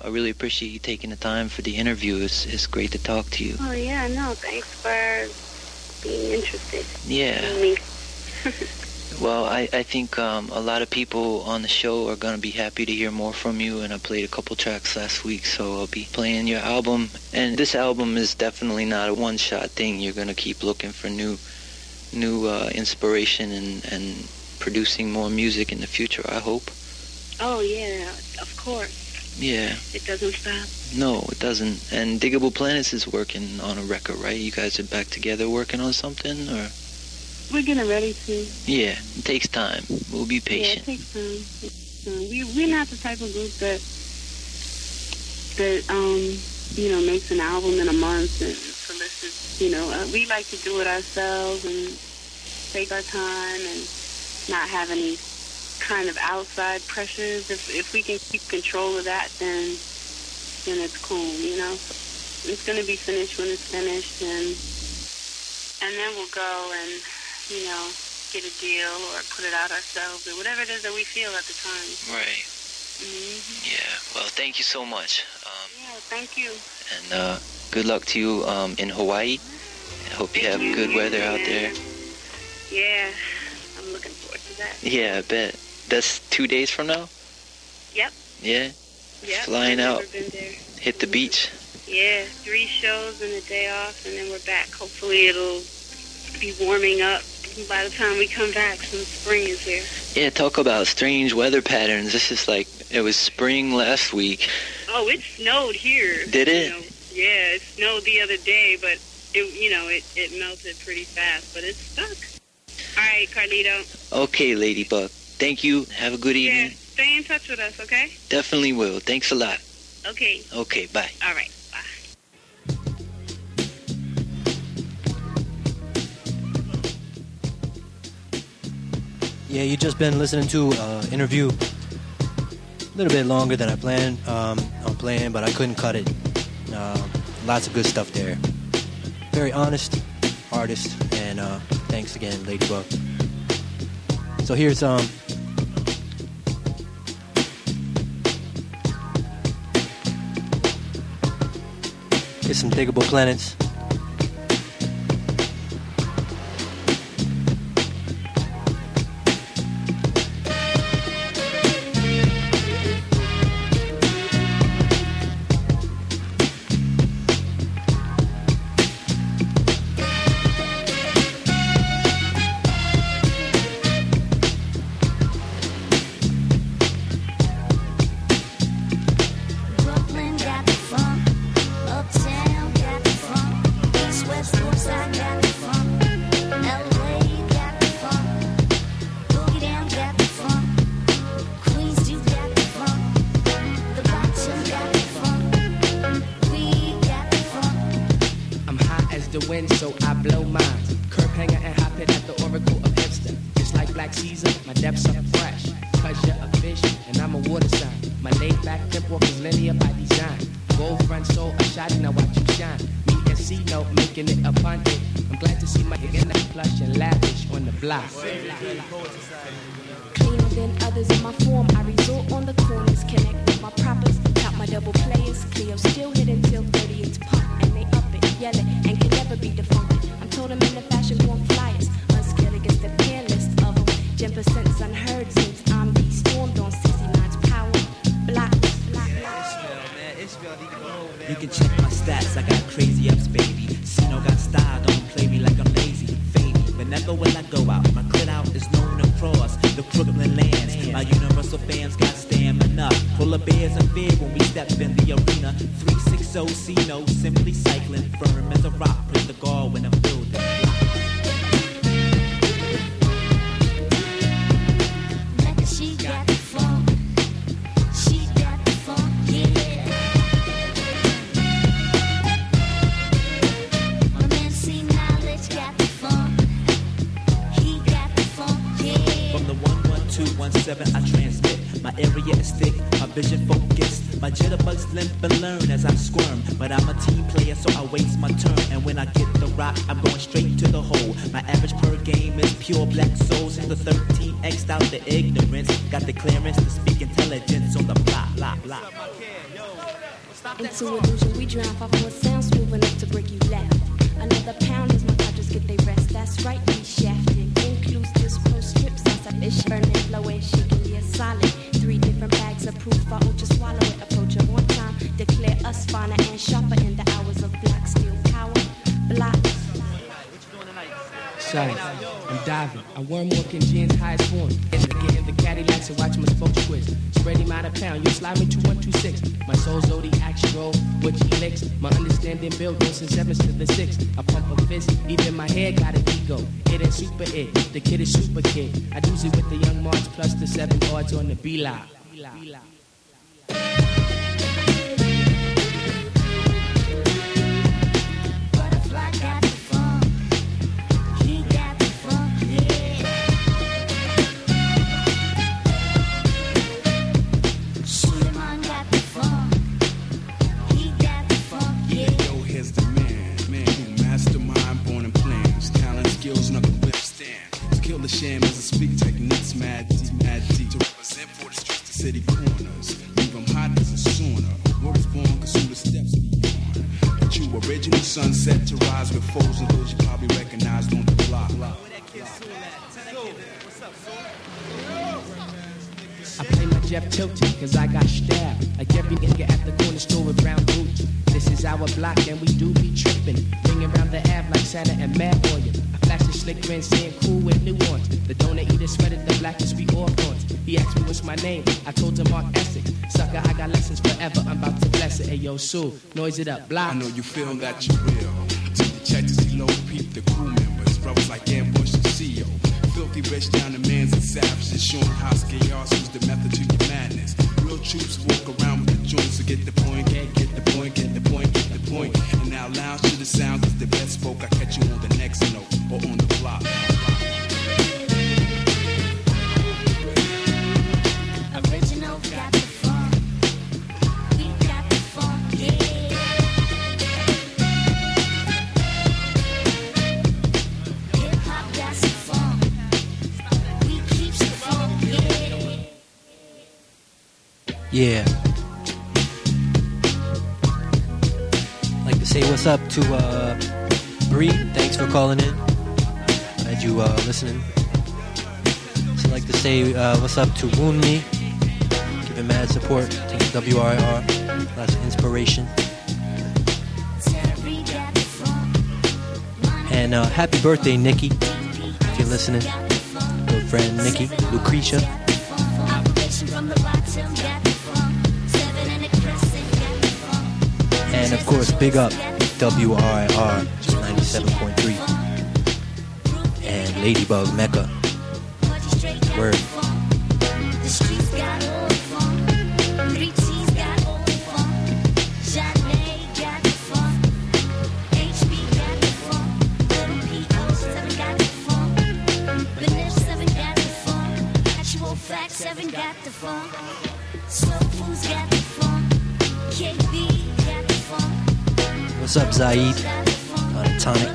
I really appreciate you taking the time for the interview. It's great to talk to you. Oh, yeah, no, thanks for being interested in me. Well, I think a lot of people on the show are going to be happy to hear more from you, and I played a couple tracks last week, so I'll be playing your album. And this album is definitely not a one-shot thing. You're going to keep looking for new inspiration and producing more music in the future, I hope. Oh, yeah, of course. Yeah. It doesn't stop. No, it doesn't. And Diggable Planets is working on a record, right? You guys are back together working on something, or? We're getting ready to. Yeah, it takes time. We'll be patient. Yeah, it takes time. We're not the type of group that makes an album in a month and solicits, we like to do it ourselves and take our time and not have any kind of outside pressures. If we can keep control of that, then it's cool, It's going to be finished when it's finished, and then we'll go and get a deal or put it out ourselves or whatever it is that we feel at the time. Right. Mm-hmm. Yeah. Well, thank you so much. Thank you. And good luck to you in Hawaii. I hope you have good weather out there. Yeah. I'm looking forward to that. Yeah, I bet. That's 2 days from now? Yep. Yeah? Yep. Flying I've out. never been there. Hit the beach? Yeah. 3 shows and a day off, and then we're back. Hopefully it'll be warming up by the time we come back. Some spring is here. Yeah, talk about strange weather patterns. This is like, it was spring last week. Oh, it snowed here. Did it? Yeah, it snowed the other day, but it melted pretty fast, but it's stuck. All right, Carlito. Okay, Ladybug. Thank you. Have a good evening. Yeah, stay in touch with us, okay? Definitely will. Thanks a lot. Okay. Okay, bye. All right, bye. Yeah, you just been listening to an interview a little bit longer than I planned on playing, but I couldn't cut it. Lots of good stuff there. Very honest artist, and thanks again, Ladybug. So here's some Diggable Planets. Cleaner than others in my form, I resort on the corners, connect with my proppers, count my double players. Cleo still hit until 30, it's pump, and they up it, yell it, and can never be defunct. I'm told them in the fashion born flyers, unskilled against the pair list of them. 10% unheard since I'm stormed on 69's power. Block. You can check my stats, I got crazy ups, baby. Sino got style, don't play me like I'm lazy. Fade me, whenever will I go out? My clit out is known across the Brooklyn lands. My universal fans got stamina, full of bears and fear when we step in the arena. 360 Sino, simply cycling, firm as a rock. Praise the God when I'm building. She got the funk. She got the funk, yeah. My man C Knowledge got the funk. He got the funk, yeah. From the 11217 I transmit. My area is thick, my vision focused. My jitterbugs limp and learn as I squirm. But I'm a team player, so I waste my turn. And when I get the rock, I'm going straight to the hole. My average per game is pure black souls. Since the 13 X'd out the ignorance. Got the clearance to speak intelligence on the block, block, block. Into illusion we drown, 5-4 sounds smooth enough to break you laugh. Another pound as my conscious get they rest. That's right, we shafted. Includes this pro strip sauce. I fish burning, blowing, shaking me a solid. 3 different bags of proof. I won't just swallow it. Approach it one time. Declare us finer and sharper in the hours of black steel power. Block. Sorry, I'm diving. I worm walking jeans, highest form. Get in the Cadillacs and watch my spokes quiz. Spread him out a pound, you slide me to 126. My soul zodiac roll, which he licks. My understanding built goes in 7s to the 6. I pump a fist, even my head got an ego. It ain't super it, the kid is super kid. I do it with the young March plus the 7 odds on the B-Line. The sham is a speak techniques, mad deep to represent for the streets, the city corners. Leave them hot as a sauna. Word is born, cause who the steps beyond. But you original sunset to rise with foes and those you probably recognized on the block. I play my Jeff Tilton, cause I got stabbed. Like every nigga at the corner store with brown boots. This is our block and we do be trippin'. Ring around the Ave like Santa and Mad Boy. Flash a slick grin, saying cool with nuance. The donut eater sweated the blackest we all thought. He asked me what's my name, I told him Mark Essex. Sucker, I got lessons forever, I'm about to bless it. Hey yo, Sue, noise it up, block. I know you feel that you will. Till you check to see low peep the crew members. Brothers like Ambush and CEO. Filthy rich down the mans and savages. Showing how scars use the method to your madness. Real troops walk around with the joints to get the point, get the point, get the point, get the point. And now lounge to the sound cause the best folk. I catch you on the next note or on the block. Original got the funk. We got the funk, yeah. Hip hop got the funk. We keeps the funk, yeah. Yeah. Like to say what's up to Bree. Thanks for calling in. Glad you listening. So I'd like to say what's up to Woonmi. Giving mad support to WRIR. Lots of inspiration. And happy birthday, Nikki. If you're listening. Good friend Nikki. Lucretia. And of course, big up WRIR 97.3 and Ladybug Mecca. Word. The streets got old funk. 3T's got old funk. Janae got the funk. HB got the funk. Little P.O. 7 got the funk. Ganesh 7 got the funk. Actual Fact 7 got the funk. Slow Foods got the funk. KB got the funk. What's up, Zaid? On a tonic.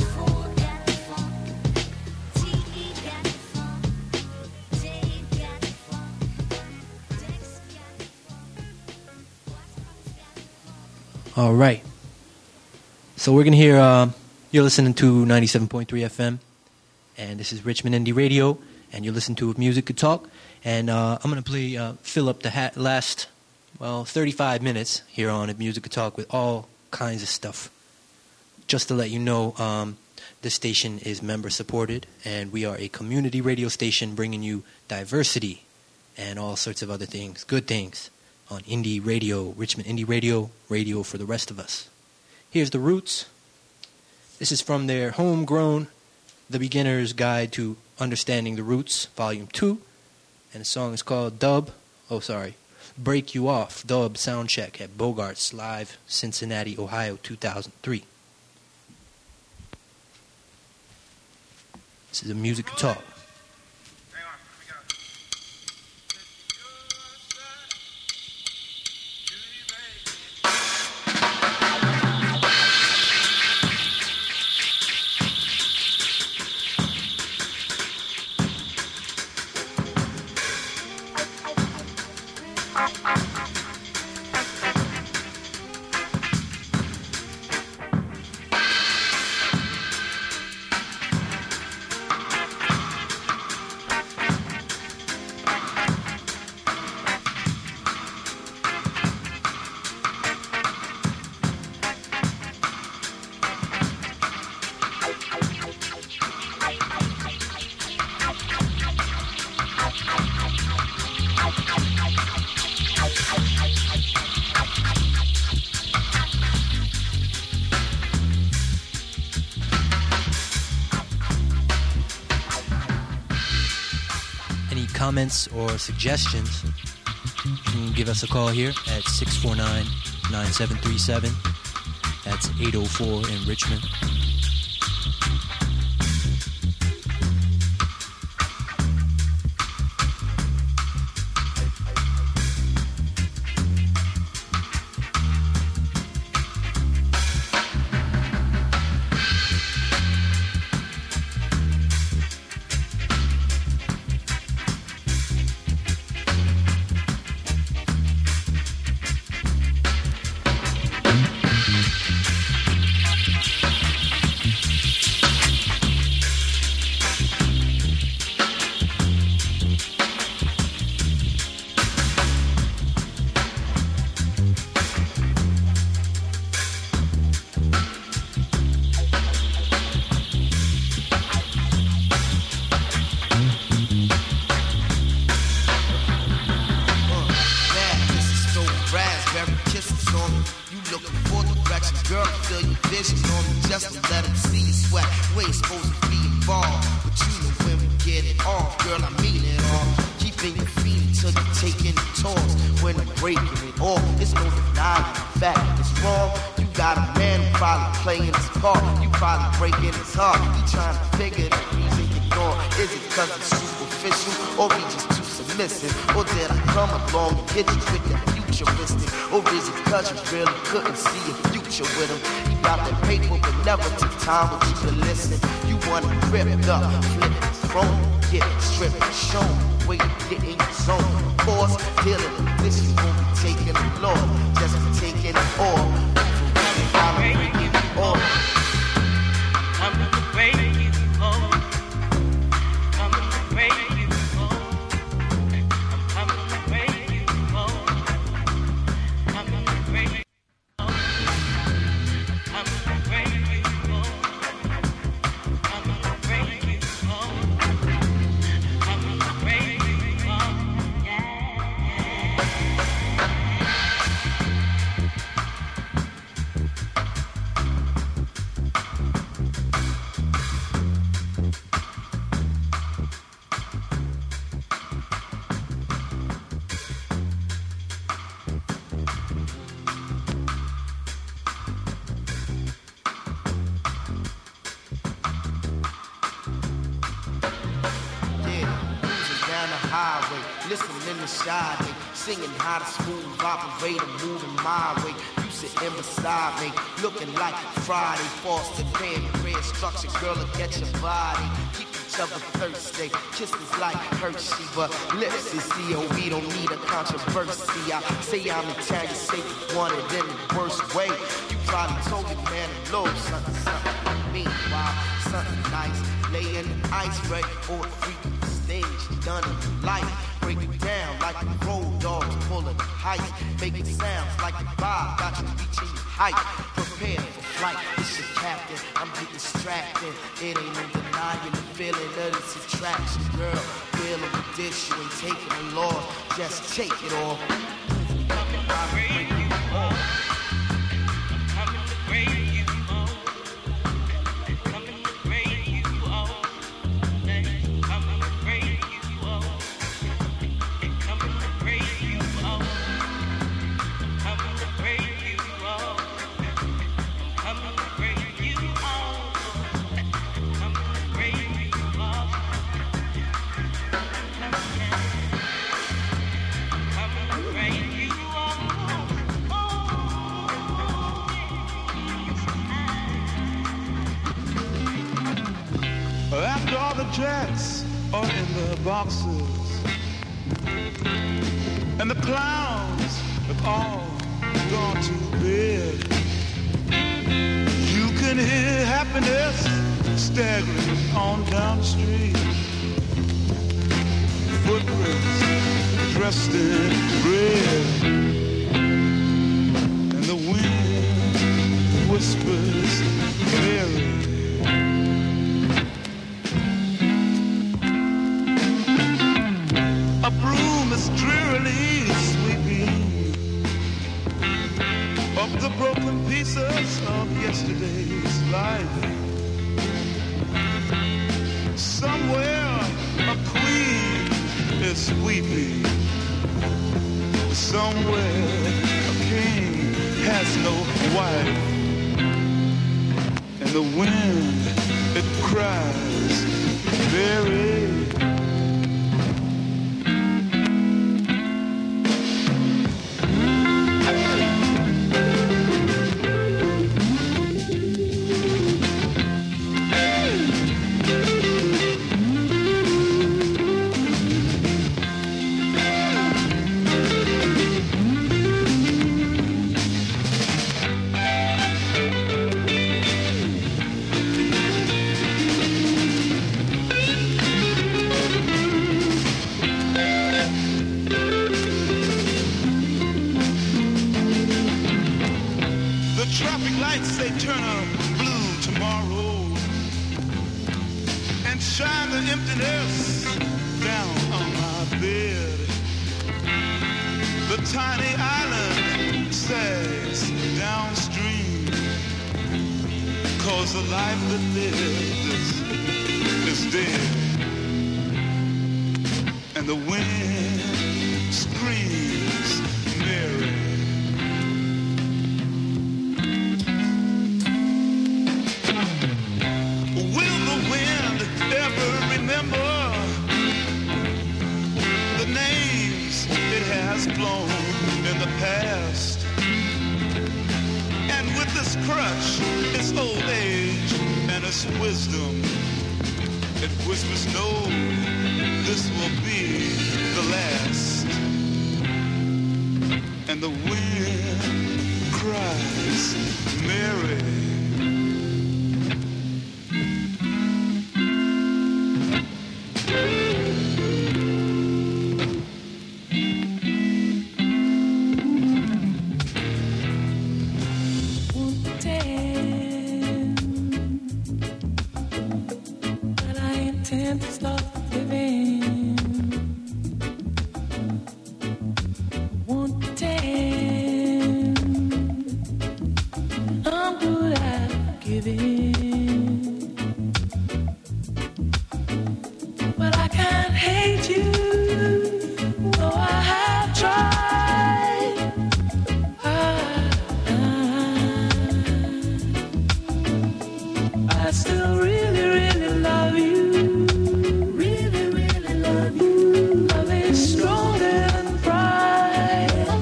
All right. So we're going to hear, you're listening to 97.3 FM, and this is Richmond Indie Radio, and you're listening to Music Could Talk, and I'm going to play, fill up the last, 35 minutes here on Music Could Talk with all kinds of stuff. Just to let you know, this station is member supported, and we are a community radio station bringing you diversity and all sorts of other things, good things, on Indie Radio, Richmond Indie Radio, radio for the rest of us. Here's The Roots. This is from their Homegrown, The Beginner's Guide to Understanding the Roots, Volume 2. And the song is called Break You Off, Dub Soundcheck at Bogart's Live, Cincinnati, Ohio, 2003. This is a Music Talk. comments or suggestions, you can give us a call here at 649-9737. That's 804 in Richmond. Or did I come along and hit you with that futuristic? Or is it cause you really couldn't see a future with him? He got that paper but never took time with you to listen. You want it ripped up, flip it, thrown, get it, strip it, show the way you get in your zone. Of course, dealing with this, you won't be taking the law, just be taking it all. I'm breaking it all. I'm gonna break you all. I'm gonna break you. Singing how to smooth operator moving my way. You sitting beside me, looking like Friday. Foster pan, red structure, girl, look at your body. Keep each other thirsty, kisses like Hershey, but lips is COV, don't need a controversy. I say I'm Italian, say you want it in the worst way. You probably told me, man, a little something, something. Meanwhile, something nice, lay in the ice, ready for the freaking stage, done in life. Break it down like a road dogs pulling the height. Making sounds like a vibe, got you reaching your height. Prepare for flight, it's your captain. I'm getting distracted. It ain't no denying the feeling of this attraction, girl. Dealing with this, you ain't taking the Lord. Just take it all. Jets are in the boxes, and the clowns have all gone to bed. You can hear happiness staggering on down the street. Footprints dressed in red, and the wind whispers clearly. A broom is drearily sweeping up the broken pieces of yesterday's life. Somewhere a queen is weeping. Somewhere a king has no wife, and the wind it cries very.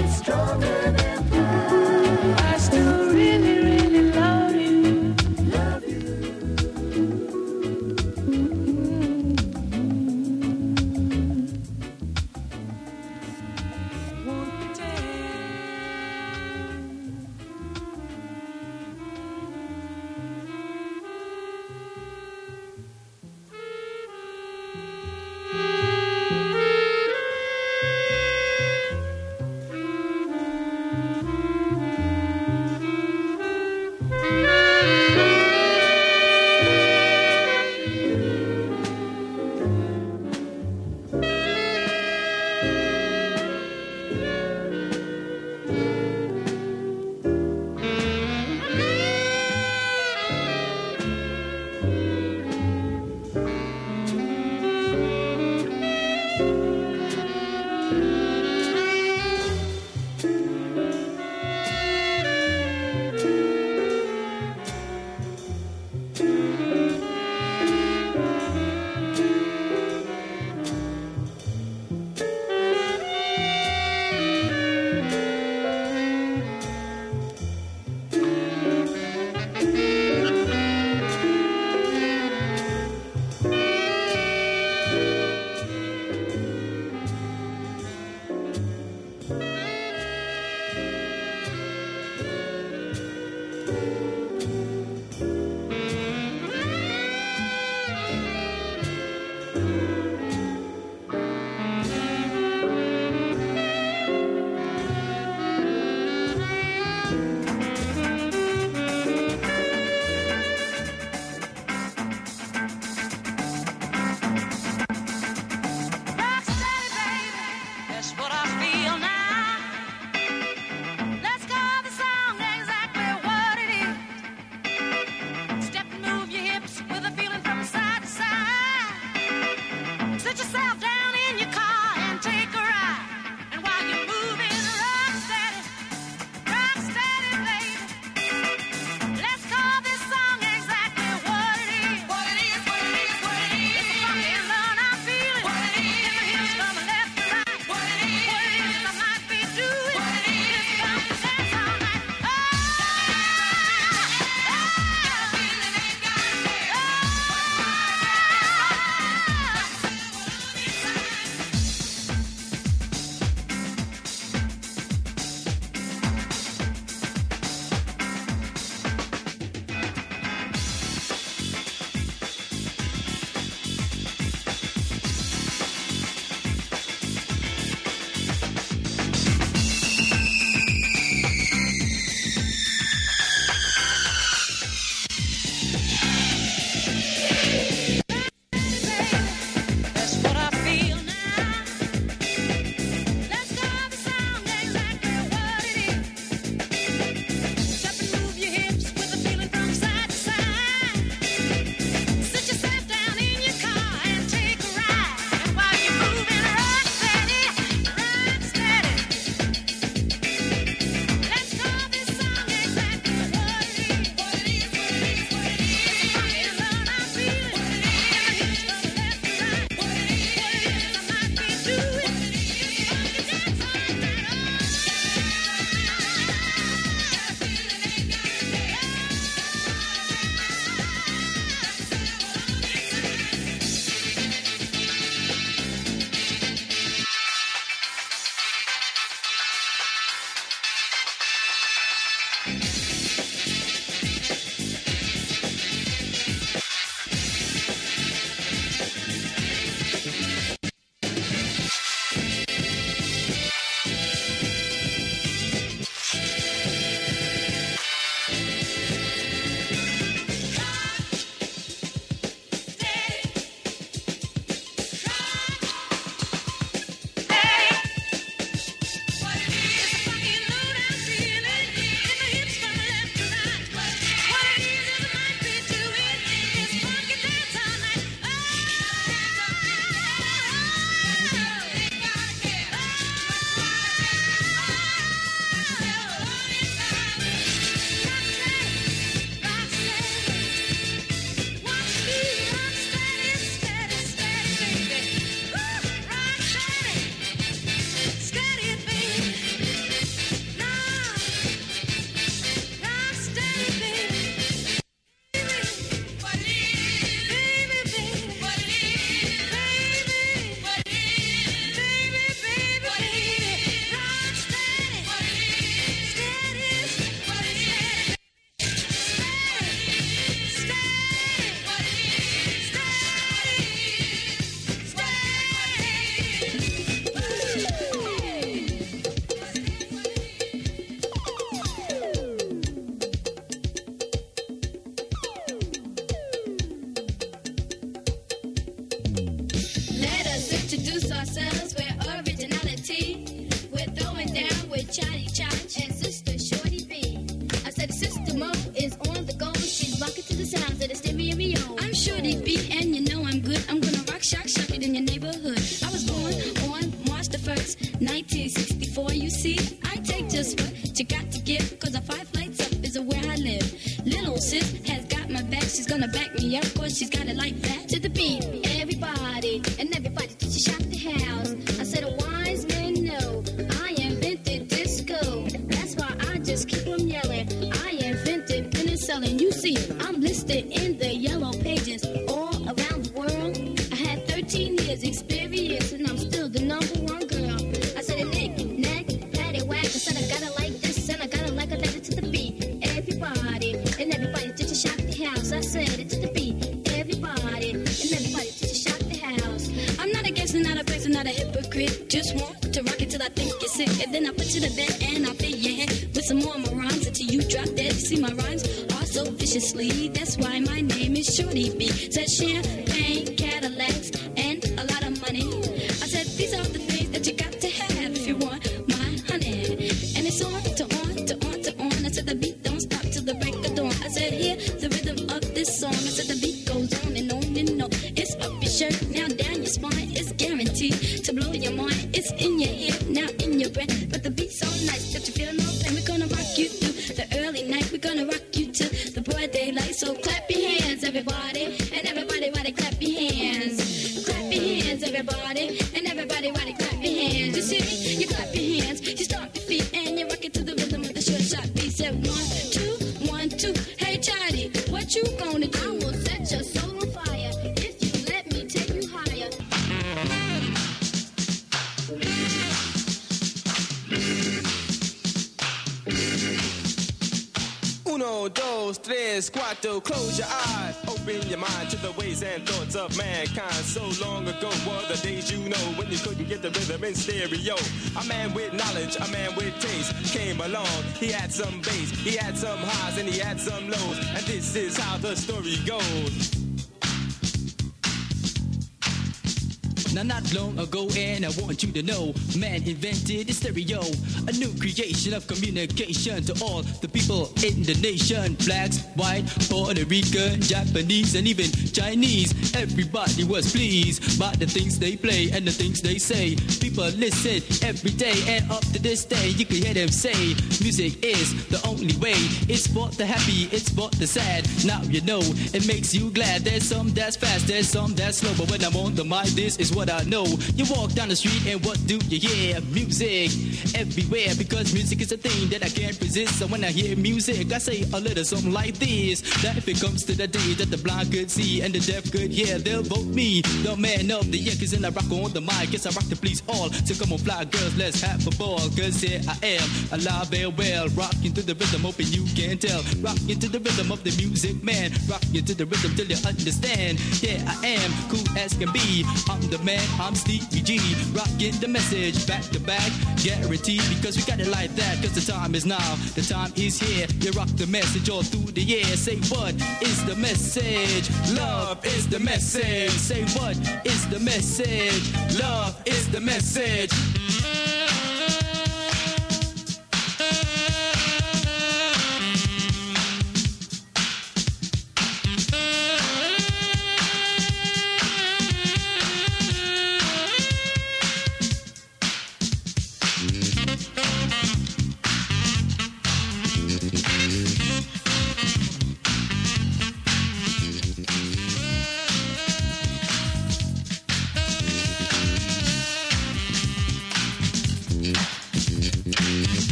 Stronger than pride. I still really, really love you. see, I take just what you got to give, cause a 5 flights up is where I live. Little sis has got my back, she's gonna back me up, cause she's got it like that. To the beat, everybody, and everybody just shout the house. I said a wise man know, I invented disco. That's why I just keep on yelling, I invented penicillin. You see, I'm listed in the yellow pages all around the world. I had 13 years experience and I'm still the #1 girl. I said a knick, knack, patty whack. I said I got it like this and I got it like a letter to the beat. Everybody, and everybody just shout the house. I said it to the beat. Everybody, and everybody just shout the house. I'm not a gangster, not a person, not a hypocrite. Just want to rock it till I think you're sick. And then I put you to bed and I fill your head with some more of my rhymes until you drop dead. You see my rhymes are so viciously. That's why my name is Shorty B. Said champagne, Cadillacs, and a lot of money. I said these are the things that you got to have if you want my honey. And it's on to on to on to on. I said the beat don't stop till the break of dawn. I said hear the rhythm of this song. I said the beat goes on and on and on. It's up your shirt, now down your spine. It's guaranteed to blow your mind. It's in your ear, now in your brain. But the beat's so nice that you feel no pain. We're gonna rock you through the early night. We're gonna rock you till the broad daylight. So clap your hands, everybody, and everybody, clap your hands. Clap your hands, everybody, and everybody, clap your hands. You see me? You clap your hands, you stomp your feet, and you rock it to the rhythm of the short shot beat. Said 1, 2, 1, 2. Hey, Charlie, what you gonna do? I will set your soul on fire if you let me take you higher. Uno, dos, tres, cuatro. Close your eyes, open your mind to the ways and thoughts of mankind. So long ago were the days you know when you couldn't get the rhythm in stereo. A man with knowledge, a man with taste came along. He had some bass, he had some highs, and he had some lows. And this is how the story goes. Now not long ago, and I want you to know, man invented the stereo, a new creation of communication to all the people in the nation. Blacks, white, Puerto Rican, Japanese, and even Chinese. Everybody was pleased by the things they play and the things they say. People listen every day, and up to this day, you can hear them say, music is the only way. It's for the happy, it's for the sad. Now you know, it makes you glad. There's some that's fast, there's some that's slow, but when I'm on the mic, this is what I know. You walk down the street and what do you hear? Music everywhere, because music is a thing that I can't resist. So when I hear music, I say a little something like this: that if it comes to the day that the blind could see and the deaf could hear, they'll vote me the man of the year. Cause then I rock on the mic, yes I rock to please all. So come on fly girls, let's have a ball. Cause here I am, alive and well, rocking to the rhythm, hoping you can tell. Rocking to the rhythm of the music man, rocking to the rhythm till you understand. Yeah, I am cool as can be, I'm the man, I'm Stevie G, rocking the message back to back, guaranteed, because we got it like that. Cause the time is now, the time is here. You rock the message all through the year. Say what is the message? Love is the message. Say what is the message? Love is the message.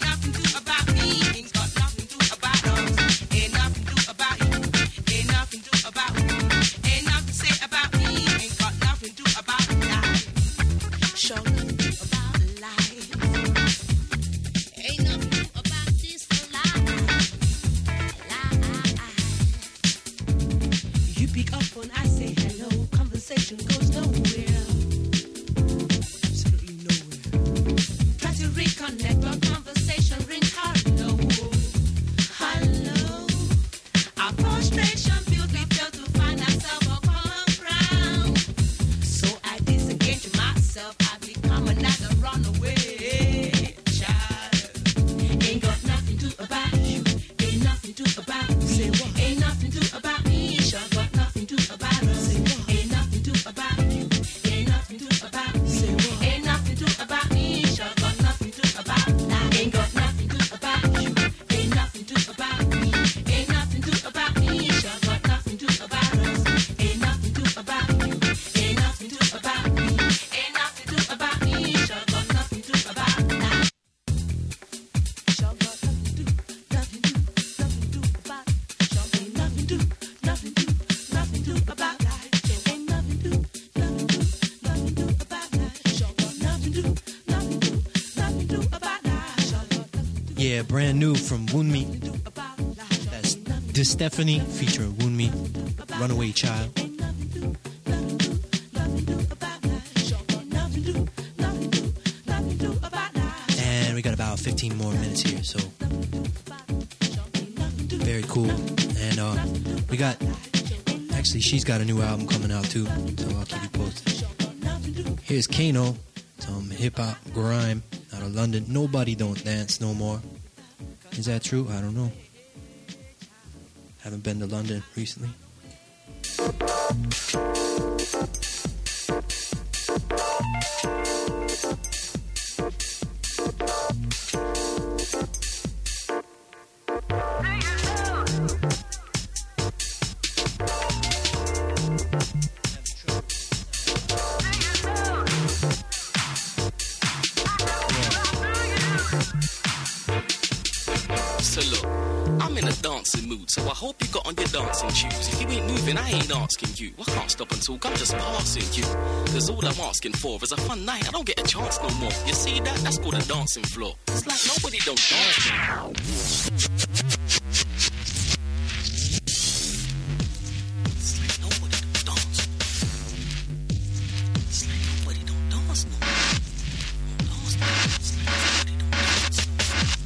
Ain't nothing to speak up when I say hello. Conversation goes nowhere. Absolutely nowhere. Try to reconnect, but conversation rings hello. Hello. Our frustration feels we fail to find ourselves a common ground. So I disengage myself. I become another runaway child. Ain't got nothing to about you. Ain't nothing to about you. Say what? Ain't nothing to about me. Sure got nothing to about us. Say what? Ain't nothing to about you. Ain't nothing to about me. Say what? Ain't nothing to about me. Sure got nothing to about that. Ain't got nothing to about you. Ain't nothing to about me. Ain't nothing to about me. Sure got nothing to about us. Ain't nothing to about you. Ain't nothing to about me. Ain't nothing to about me. Sure got nothing to about that. Sure got nothing to about. Sure ain't nothing to about that. Ain't nothing to about that. Sure got nothing to about that. Sure got Yeah, brand new from Woonmi. That's DeStephanie featuring Woonmi, Runaway Child. And we got about 15 more minutes here, so very cool. And we got, actually, she's got a new album coming out too, so I'll keep you posted. Here's Kano, some hip hop grime out of London. Nobody don't dance no more. Is that true? I don't know. Haven't been to London recently. So look, I'm in a dancing mood, so I hope you got on your dancing shoes. If you ain't moving, I ain't asking you. I can't stop and talk, I'm just passing you. Cause all I'm asking for is a fun night, I don't get a chance no more. You see that? That's called a dancing floor. It's like nobody don't dance anymore. It's like nobody don't dance. It's like nobody don't dance no more. It's like nobody don't dance no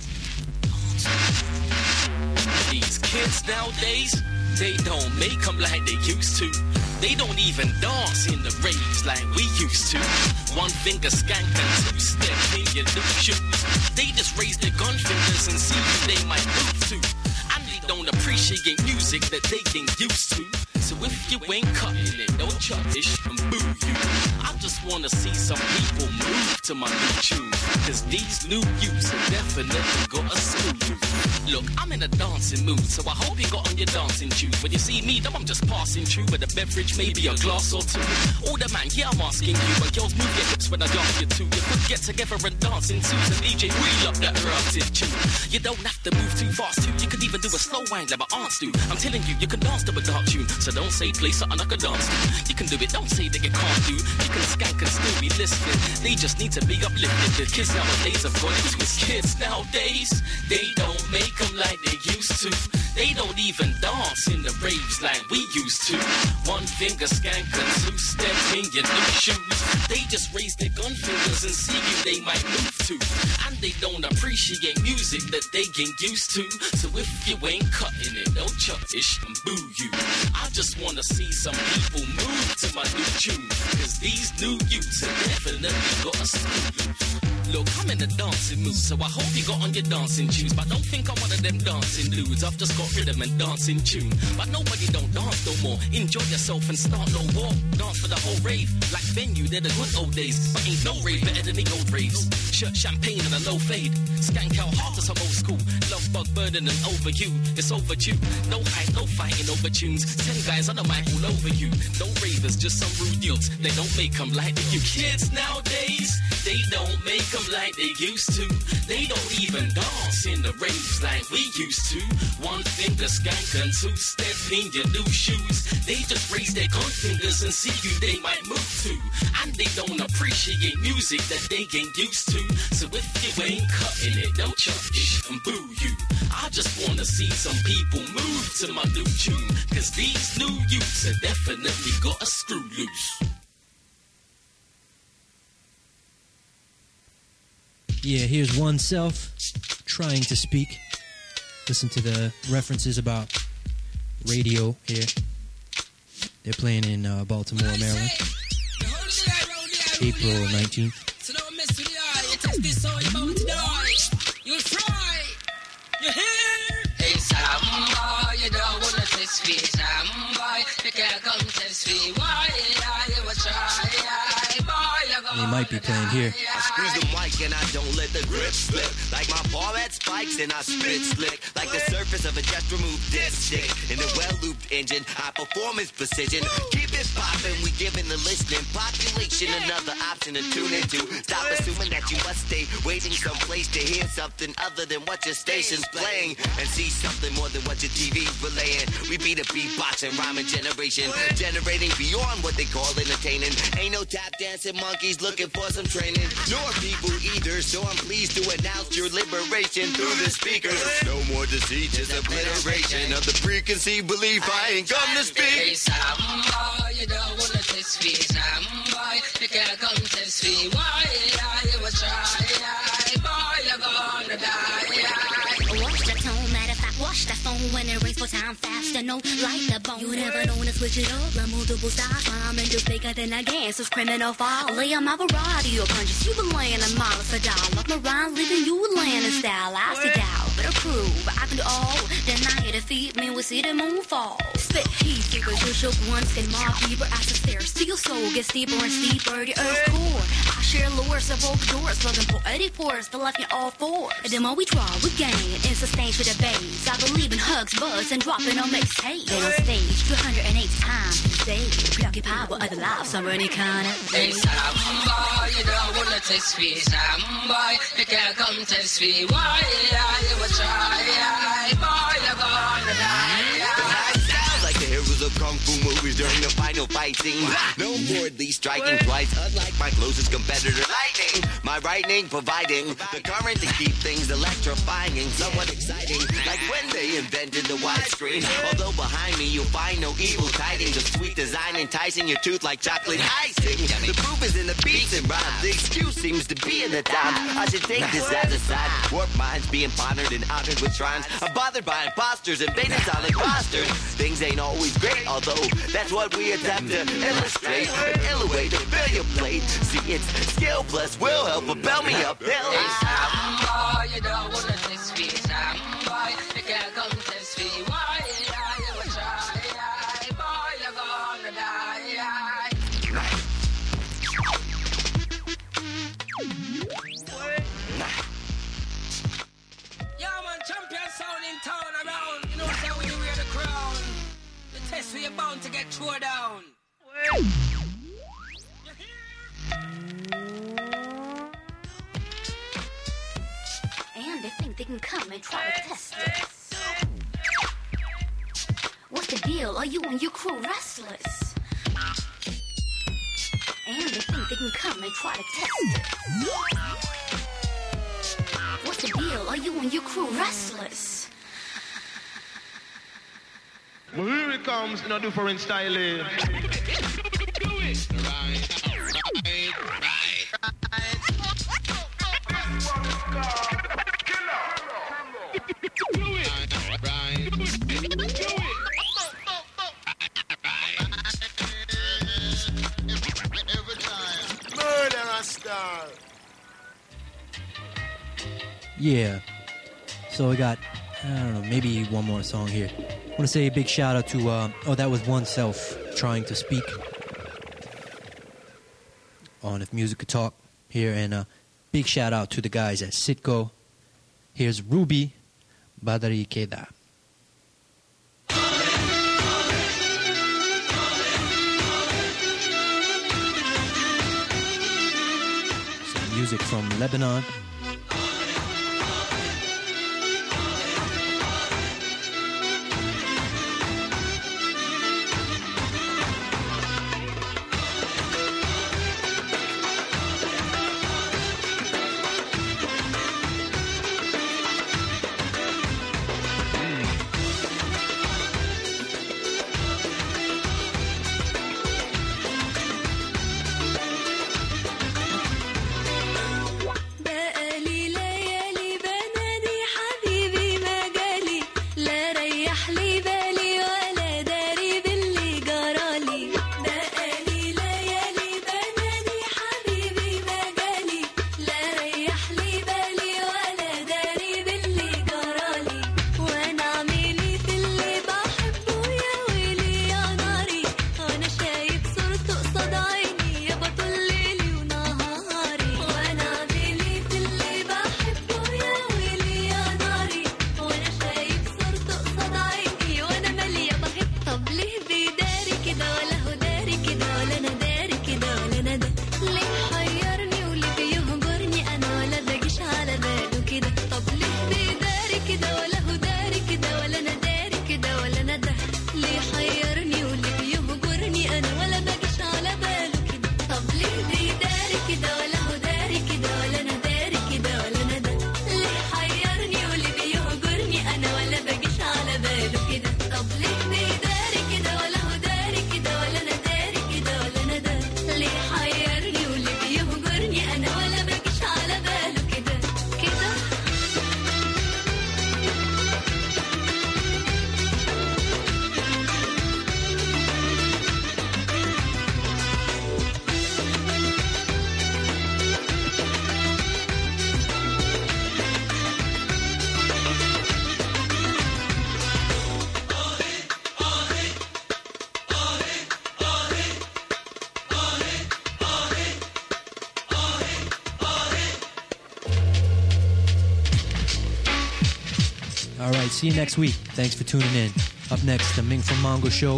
more. These kids nowadays, they don't make them like they used to. They don't even dance in the raves like we used to. One finger skank and two step in your new shoes. They just raise their gun fingers and see who they might move to. And they don't appreciate music that they ain't used to. So if you ain't cutting it, don't chutish and boo you. I just wanna see some people move to my new tune. Cause these new youths have definitely got a school you. Look, I'm in a dancing mood, so I hope you got on your dancing shoes. When you see me, though, I'm just passing through with a beverage, maybe a glass or two. Oh, the man, yeah, I'm asking you. When girls move your hips when I dance you too. You could get together and dance in twos and DJ wheel up that eruptive tune. You don't have to move too fast too. You could even do a slow wind like my aunts do. I'm telling you, you can dance to a dark tune. So don't say play something I could dance to. You can do it, don't say that you can't do. You can skank and still be listening. They just need to be uplifted. The kids nowadays have gone into his kids nowadays. They don't make them like they used to. They don't even dance in the raves like we used to. One finger skank and two step in your new shoes. They just raise their gun fingers and see you they might move to. And they don't appreciate music that they ain't used to. So if you ain't cutting it, don't chutish and boo you. I just wanna see some people move to my new tune. Cause these new youths have definitely got a school. Look, I'm in a dancing mood, so I hope you got on your dancing shoes. But don't think I'm one of them dancing dudes. I've just got rhythm and dancing tune. But nobody don't dance no more. Enjoy yourself and start no war. Dance for the whole rave. Like venue, they're the good old days. But ain't no rave better than the old raves. Shirt champagne and a low fade. Skank out hard to some old school. Love bug burden and over you. It's overdue. No hype, no fighting over tunes. 10 guys on the mic all over you. No ravers, just some rude youths. They don't make them like you. Kids nowadays, they don't make them like they used to. They don't even dance in the raves like we used to. One finger skank and two step in your new shoes. They just raise their gun fingers and see you they might move to. And they don't appreciate music that they ain't used to. So if you ain't cutting it, don't chuck and boo you. I just wanna see some people move to my new tune, cause these new youths have definitely got a screw loose. Yeah, here's Oneself, Trying to Speak. Listen to the references about radio here. They're playing in Baltimore, Maryland. April 19th. So don't mess with the eye. You test this all, you're about to die. You'll fry. You hear? Hey, Samba, you don't wanna test me, Samba. You can't come test me. Why? You will try. They might be playing here. I squeeze the mic and I don't let the grip slip. Like my ball had spikes and I spit slick. Like the surface of a just removed disc stick. In a well-looped engine, high performance precision. Keep it poppin', we giving the listening population another option to tune into. Stop assuming that you must stay waiting someplace to hear something other than what your station's playing. And see something more than what your TV's relaying. We be the beatbox and rhyming generation. Generating beyond what they call entertaining. Ain't no tap dancing monkeys looking for some training, nor people either, so I'm pleased to announce your liberation through the speakers. No more deceit, just obliteration of the preconceived belief I ain't come to speak. Hey, Samba, you don't wanna test me, Samba. You can't come test me. Why? You will try. Boy, you're gonna die. Watch the tone, matter of fact, watch that phone when it rings for time faster. No, like the bone. You never know when to switch it up. Like multiple styles, I'm into bigger than a gangster's criminal file. Lay on my variety of punches. You been laying a mile for dollar. Love my rhyme, living you a land in style. I see doubt, but approve. I can do all. Deny it, defeat me, we see the moon fall. Spit heat, figures, you shook once, and mob fever. As the stairs to your soul gets steeper and steeper. The earth's core. I share lore, so both doors. Looking for Eddie Force, the left in all fours. And the more we draw, we gain. And sustain for the base. I believe in hugs, buzz, and dropping on mixtape. They on stage 208 times to stage. Preoccupied with other lives of any kind of Hey, Samba, you don't wanna test me, Samba. You can't come test me. Why? You will try. Boy, you're gonna die. Like the heroes of kung fu movies during the final fight scene. No boardly striking twice, unlike my closest competitor, lightning. My lightning providing the current to keep things electrifying and somewhat exciting. Like when they invented the widescreen. Although behind me you'll find no evil tidings of sweet design enticing your tooth like chocolate icing. The proof is in the beats and rhymes. The excuse seems to be in the times. I should take this as a sign. Warped minds being pondered and honored with shrines. I'm bothered by imposters and beta solid imposters. Things ain't always great, although that's what we attempt to illustrate and elevate and fill your plate. See, it's skill plus will help propel me uphill. Hey, Samba, you don't wanna test me, Samba. You can't come test me. Why? You will try. Boy, you're gonna die. Yeah, man, champion sound in town around. You know how when you wear the crown. The test where you're bound to get thrown down. And they think they can come and try to test us. What's the deal? Are you and your crew restless? And they think they can come and try to test us. What's the deal? Are you and your crew restless? But here it comes in a different style. Yeah. So we got, I don't know, maybe one more song here. I want to say a big shout out to, that was Oneself, Trying to Speak, on If Music Could Talk here. And big shout out to the guys at Sitco. Here's Ruby, Badari Keda. Some music from Lebanon. All right, see you next week. Thanks for tuning in. Up next, the Ming from Mongo Show.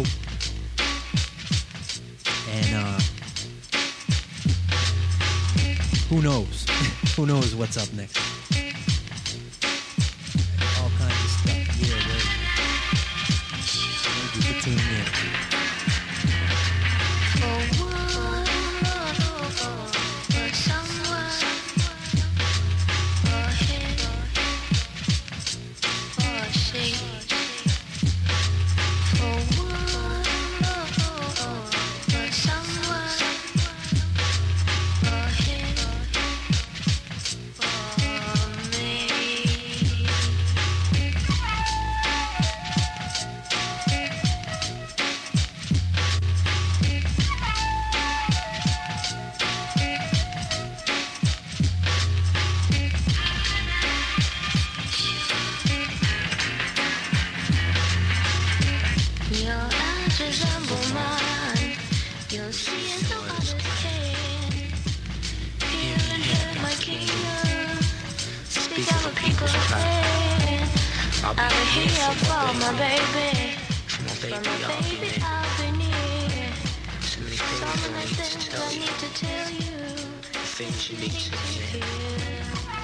And who knows? Who knows what's up next? All kinds of stuff. Yeah, right. Thank you for tuning in. Things you need to hear.